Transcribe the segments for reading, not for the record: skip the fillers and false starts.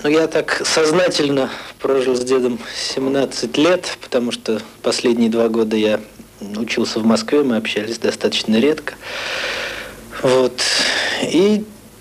Ну, я так сознательно прожил с дедом 17 лет, потому что последние 2 года я учился в Москве, мы общались достаточно редко. Вот. И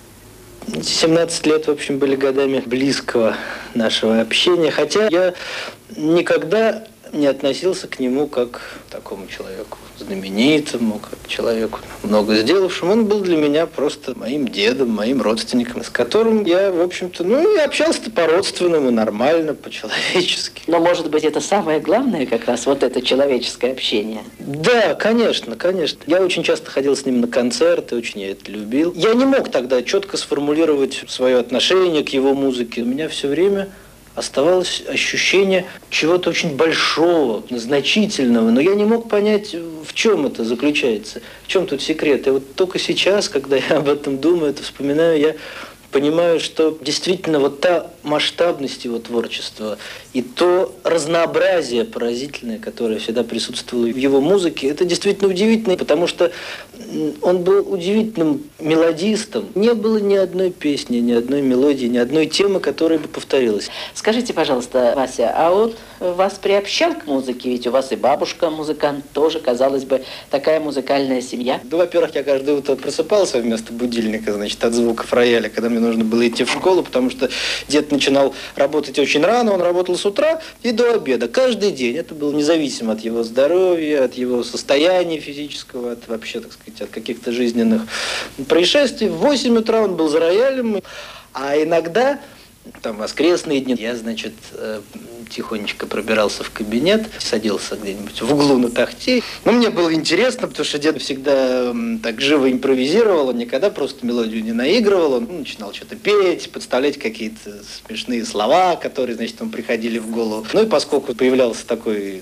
17 лет, в общем, были годами близкого нашего общения, хотя я никогда не относился к нему как к такому человеку знаменитому, как к человеку много сделавшему. Он был для меня просто моим дедом, моим родственником, с которым я, в общем-то, и общался-то по-родственному, нормально, по-человечески. Но, может быть, это самое главное как раз, вот это человеческое общение? Да, конечно, конечно. Я очень часто ходил с ним на концерты, очень я это любил. Я не мог тогда четко сформулировать свое отношение к его музыке. У меня все время оставалось ощущение чего-то очень большого, значительного, но я не мог понять, в чем это заключается, в чем тут секрет. И вот только сейчас, когда я об этом думаю, это вспоминаю, я понимаю, что действительно вот та масштабность его творчества и то разнообразие поразительное, которое всегда присутствовало в его музыке, это действительно удивительно, потому что он был удивительным мелодистом. Не было ни одной песни, ни одной мелодии, ни одной темы, которая бы повторилась. Скажите, пожалуйста, Вася, а вот вас приобщал к музыке? Ведь у вас и бабушка музыкант, тоже, казалось бы, такая музыкальная семья. Да, во-первых, я каждое утро просыпался вместо будильника, значит, от звуков рояля, когда мне нужно было идти в школу, потому что дед начинал работать очень рано, он работал с утра и до обеда, каждый день. Это было независимо от его здоровья, от его состояния физического, от вообще, так сказать, от каких-то жизненных происшествий. В 8 утра он был за роялем, а иногда, там, воскресные дни, я, значит, тихонечко пробирался в кабинет, садился где-нибудь в углу на тахте. Но мне было интересно, потому что дед всегда так живо импровизировал, он никогда просто мелодию не наигрывал, он начинал что-то петь, подставлять какие-то смешные слова, которые, значит, ему приходили в голову. Ну и поскольку появлялся такой,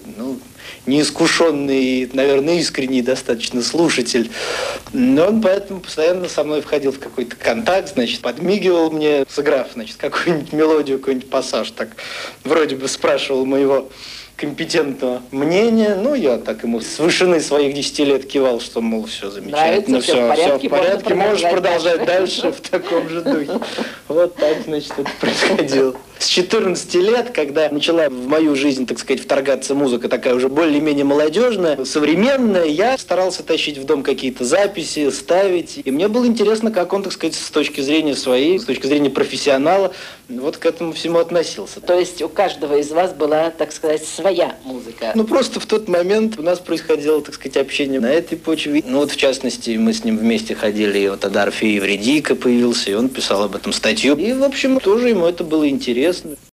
неискушенный, наверное, искренний достаточно слушатель, он поэтому постоянно со мной входил в какой-то контакт, значит, подмигивал мне, сыграв, значит, какую-нибудь мелодию, какой-нибудь пассаж, так вроде бы спрашивал моего компетентного мнения. Я так ему с вышины своих 10 лет кивал, что, мол, все замечательно, все в порядке, можешь продолжать дальше в таком же духе. Вот так, значит, это происходило. С 14 лет, когда начала в мою жизнь, так сказать, вторгаться музыка такая уже более-менее молодежная, современная, я старался тащить в дом какие-то записи, ставить. И мне было интересно, как он, так сказать, с точки зрения своей, с точки зрения профессионала, вот к этому всему относился. То есть у каждого из вас была, так сказать, своя музыка? Просто в тот момент у нас происходило, так сказать, общение на этой почве. В частности, мы с ним вместе ходили, и вот тогда Орфей Евредика появился, и он писал об этом статью. И, в общем, тоже ему это было интересно.